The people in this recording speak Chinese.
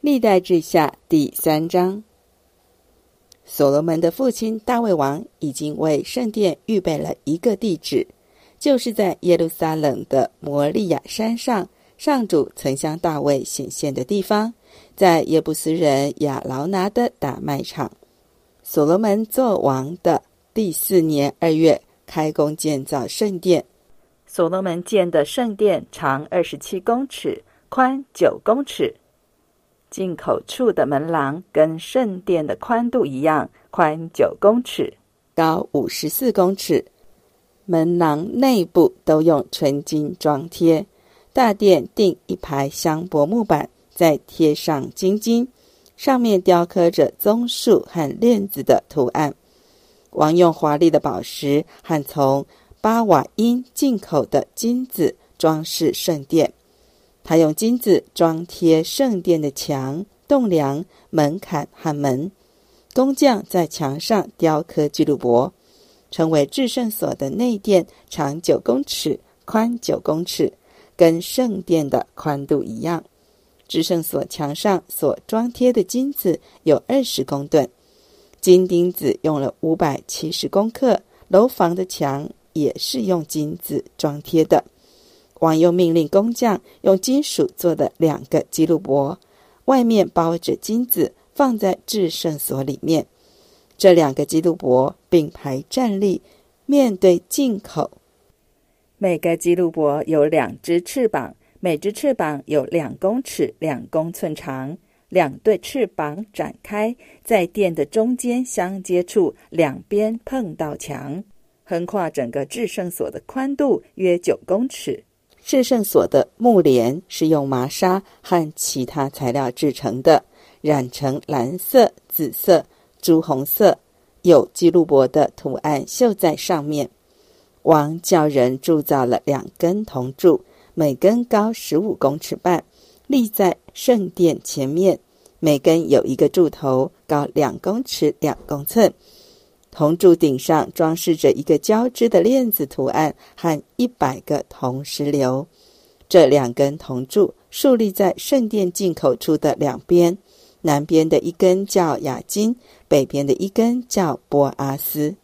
历代志下第3章。所罗门的父亲大卫王已经为圣殿预备了一个地址，就是在耶路撒冷的摩利亚山上，上主曾向大卫显现的地方，在耶布斯人亚劳拿的打麦场。所罗门做王的第4年2月开工建造圣殿。所罗门建的圣殿长27公尺，宽9公尺。进口处的门廊跟圣殿的宽度一样，宽9公尺，高54公尺。门廊内部都用纯金装贴。大殿钉一排香柏木板，再贴上金金，上面雕刻着棕树和链子的图案。王用华丽的宝石和从巴瓦因进口的金子装饰圣殿。他用金子装贴圣殿的墙、栋梁、门槛和门。工匠在墙上雕刻基路伯。成为至圣所的内殿长9公尺，宽9公尺，跟圣殿的宽度一样。至圣所墙上所装贴的金子有20公吨，金钉子用了570公克。楼房的墙也是用金子装贴的。王又命令工匠用金属做的2个基路伯，外面包着金子，放在至圣所里面。这2个基路伯并排站立，面对进口。每个基路伯有2只翅膀，每只翅膀有2公尺2公寸长。2对翅膀展开，在殿的中间相接处，两边碰到墙，横跨整个至圣所的宽度约9公尺。至圣所的幕帘是用麻纱和其他材料制成的，染成蓝色、紫色、朱红色，有基路伯的图案绣在上面。王叫人铸造了2根铜柱，每根高15公尺半，立在圣殿前面，每根有1个柱头，高2公尺2公寸。铜柱顶上装饰着一个交织的链子图案和100个铜石榴。这2根铜柱竖立在圣殿进口处的两边，南边的一根叫雅金，北边的一根叫波阿斯。